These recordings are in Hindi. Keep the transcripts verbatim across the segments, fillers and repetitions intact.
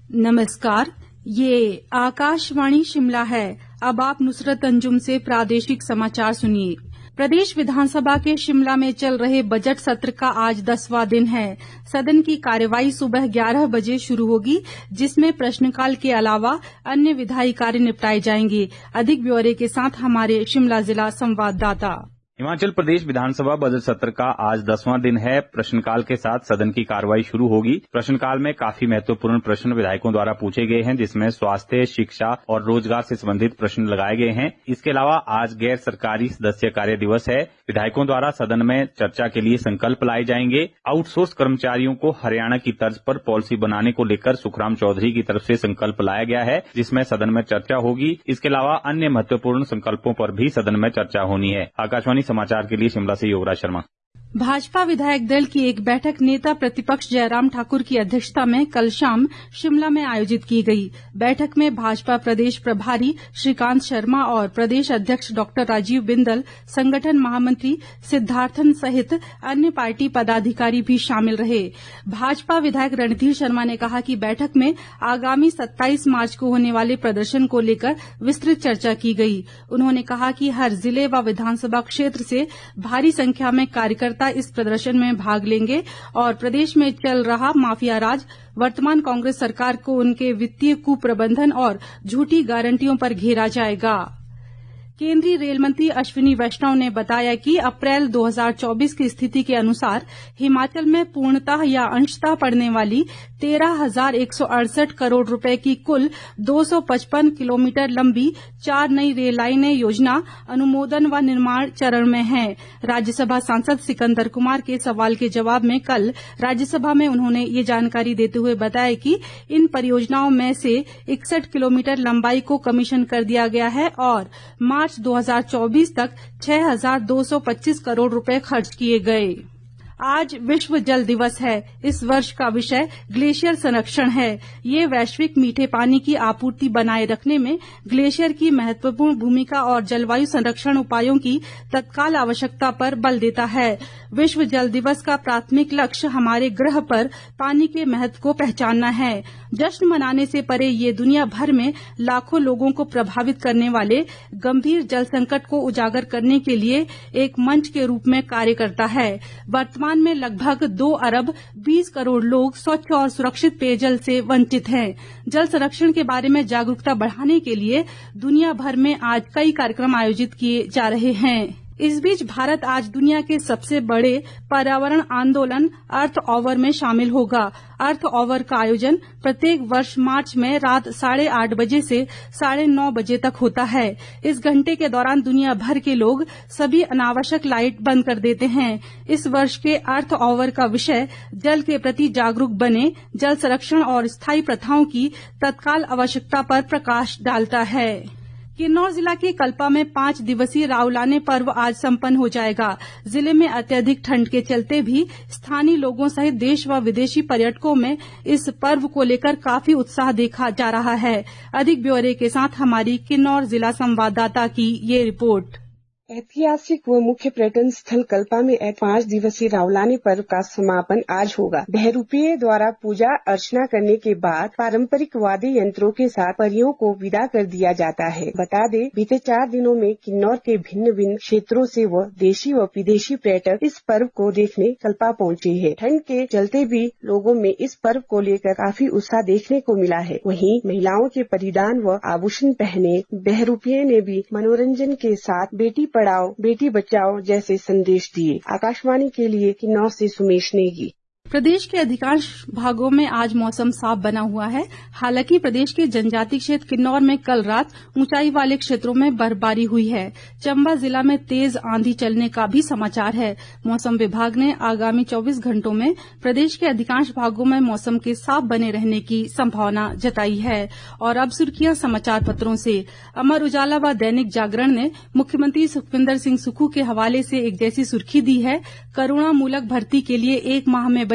नमस्कार, ये आकाशवाणी शिमला है। अब आप नुसरत अंजुम से प्रादेशिक समाचार सुनिए। प्रदेश विधानसभा के शिमला में चल रहे बजट सत्र का आज दसवां दिन है। सदन की कार्यवाही सुबह ग्यारह बजे शुरू होगी, जिसमें प्रश्नकाल के अलावा अन्य विधायी कार्य निपटाए जाएंगे। अधिक ब्यौरे के साथ हमारे शिमला जिला संवाददाता। हिमाचल प्रदेश विधानसभा बजट सत्र का आज दसवां दिन है। प्रश्नकाल के साथ सदन की कार्रवाई शुरू होगी। प्रश्नकाल में काफी महत्वपूर्ण प्रश्न विधायकों द्वारा पूछे गए हैं, जिसमें स्वास्थ्य, शिक्षा और रोजगार से संबंधित प्रश्न लगाए गए हैं। इसके अलावा आज गैर सरकारी सदस्य कार्य दिवस है। विधायकों द्वारा सदन में चर्चा के लिए संकल्प लाए जाएंगे। आउटसोर्स कर्मचारियों को हरियाणा की तर्ज पर पॉलिसी बनाने को लेकर सुखराम चौधरी की तरफ से संकल्प लाया गया है, जिसमें सदन में चर्चा होगी। इसके अलावा अन्य महत्वपूर्ण संकल्पों पर भी सदन में चर्चा होनी है। आकाशवाणी समाचार के लिए शिमला से युवराज शर्मा। भाजपा विधायक दल की एक बैठक नेता प्रतिपक्ष जयराम ठाकुर की अध्यक्षता में कल शाम शिमला में आयोजित की गई। बैठक में भाजपा प्रदेश प्रभारी श्रीकांत शर्मा और प्रदेश अध्यक्ष डॉक्टर राजीव बिंदल, संगठन महामंत्री सिद्धार्थन सहित अन्य पार्टी पदाधिकारी भी शामिल रहे। भाजपा विधायक रणधीर शर्मा ने कहा कि बैठक में आगामी सत्ताईस मार्च को होने वाले प्रदर्शन को लेकर विस्तृत चर्चा की गई। उन्होंने कहा कि हर जिले व विधानसभा क्षेत्र से भारी संख्या में कार्यकर्ता इस प्रदर्शन में भाग लेंगे और प्रदेश में चल रहा माफिया राज, वर्तमान कांग्रेस सरकार को उनके वित्तीय कुप्रबंधन और झूठी गारंटियों पर घेरा जाएगा। केंद्रीय रेल मंत्री अश्विनी वैष्णव ने बताया कि अप्रैल दो हज़ार चौबीस की स्थिति के अनुसार हिमाचल में पूर्णतः या अंशतः पड़ने वाली तेरह हजार एक सौ अड़सठ करोड़ रुपए की कुल दो सौ पचपन किलोमीटर लंबी चार नई रेल लाइनें योजना अनुमोदन व निर्माण चरण में है। राज्यसभा सांसद सिकंदर कुमार के सवाल के जवाब में कल राज्यसभा में उन्होंने ये जानकारी देते हुए बताया कि इन परियोजनाओं में से इकसठ किलोमीटर लंबाई को कमीशन कर दिया गया है और मार्च दो हज़ार चौबीस तक छह हजार दो सौ पच्चीस करोड़ रुपए खर्च किए गए। आज विश्व जल दिवस है। इस वर्ष का विषय ग्लेशियर संरक्षण है। ये वैश्विक मीठे पानी की आपूर्ति बनाए रखने में ग्लेशियर की महत्वपूर्ण भूमिका और जलवायु संरक्षण उपायों की तत्काल आवश्यकता पर बल देता है। विश्व जल दिवस का प्राथमिक लक्ष्य हमारे ग्रह पर पानी के महत्व को पहचानना है। जश्न मनाने से परे ये दुनिया भर में लाखों लोगों को प्रभावित करने वाले गंभीर जल संकट को उजागर करने के लिए एक मंच के रूप में कार्य करता है। वर्तमान में लगभग दो अरब बीस करोड़ लोग स्वच्छ और सुरक्षित पेयजल से वंचित हैं। जल संरक्षण के बारे में जागरूकता बढ़ाने के लिए दुनिया भर में आज कई कार्यक्रम आयोजित किए जा रहे हैं। इस बीच भारत आज दुनिया के सबसे बड़े पर्यावरण आंदोलन अर्थ ऑवर में शामिल होगा। अर्थ ऑवर का आयोजन प्रत्येक वर्ष मार्च में रात साढ़े आठ बजे से साढ़े नौ बजे तक होता है। इस घंटे के दौरान दुनिया भर के लोग सभी अनावश्यक लाइट बंद कर देते हैं। इस वर्ष के अर्थ ऑवर का विषय जल के प्रति जागरूक बने, जल संरक्षण और स्थायी प्रथाओं की तत्काल आवश्यकता पर प्रकाश डालता है। किन्नौर जिला के कल्पा में पांच दिवसीय रावलाने पर्व आज संपन्न हो जाएगा। जिले में अत्यधिक ठंड के चलते भी स्थानीय लोगों सहित देश व विदेशी पर्यटकों में इस पर्व को लेकर काफी उत्साह देखा जा रहा है। अधिक ब्यौरे के साथ हमारी किन्नौर जिला संवाददाता की ये रिपोर्ट। ऐतिहासिक व मुख्य पर्यटन स्थल कल्पा में पांच दिवसीय रावलाने पर्व का समापन आज होगा। बहरूपीय द्वारा पूजा अर्चना करने के बाद पारंपरिक वाद्य यंत्रों के साथ परियों को विदा कर दिया जाता है। बता दें, बीते चार दिनों में किन्नौर के भिन्न भिन्न क्षेत्रों से व देशी व विदेशी पर्यटक इस पर्व को देखने कल्पा पहुंचे हैं। ठंड के चलते भी लोगों में इस पर्व को लेकर काफी उत्साह देखने को मिला है। वहीं महिलाओं के परिधान व आभूषण पहने बहरूपीय ने भी मनोरंजन के साथ बेटी पढ़ाओ बेटी बचाओ जैसे संदेश दिए। आकाशवाणी के लिए किन्नौर से सुमेश नेगी। प्रदेश के अधिकांश भागों में आज मौसम साफ बना हुआ है। हालांकि प्रदेश के जनजातीय क्षेत्र किन्नौर में कल रात ऊंचाई वाले क्षेत्रों में बर्फबारी हुई है। चंबा जिला में तेज आंधी चलने का भी समाचार है। मौसम विभाग ने आगामी चौबीस घंटों में प्रदेश के अधिकांश भागों में मौसम के साफ बने रहने की संभावना जताई है। और अब सुर्खियां समाचार पत्रों से। अमर उजाला व दैनिक जागरण ने मुख्यमंत्री सुखविंदर सिंह सुक्खू के हवाले से एक जैसी सुर्खी दी है। करुणामूलक भर्ती के लिए एक माह में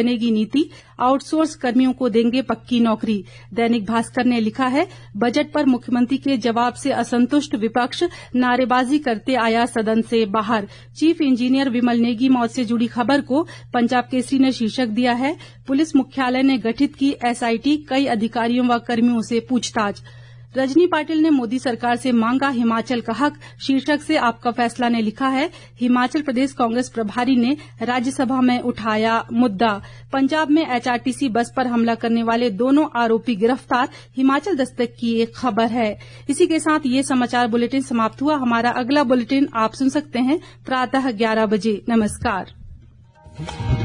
बनेगी नीति, आउटसोर्स कर्मियों को देंगे पक्की नौकरी। दैनिक भास्कर ने लिखा है, बजट पर मुख्यमंत्री के जवाब से असंतुष्ट विपक्ष नारेबाजी करते आया सदन से बाहर। चीफ इंजीनियर विमल नेगी मौत से जुड़ी खबर को पंजाब केसरी ने शीर्षक दिया है, पुलिस मुख्यालय ने गठित की एसआईटी, कई अधिकारियों व कर्मियों से पूछताछ। रजनी पाटिल ने मोदी सरकार से मांगा हिमाचल का हक, शीर्षक से आपका फैसला ने लिखा है, हिमाचल प्रदेश कांग्रेस प्रभारी ने राज्यसभा में उठाया मुद्दा। पंजाब में एचआरटीसी बस पर हमला करने वाले दोनों आरोपी गिरफ्तार, हिमाचल दस्तक की एक खबर है। इसी के साथ ये समाचार बुलेटिन समाप्त हुआ। हमारा अगला बुलेटिन आप सुन सकते हैं प्रातः ग्यारह बजे। नमस्कार।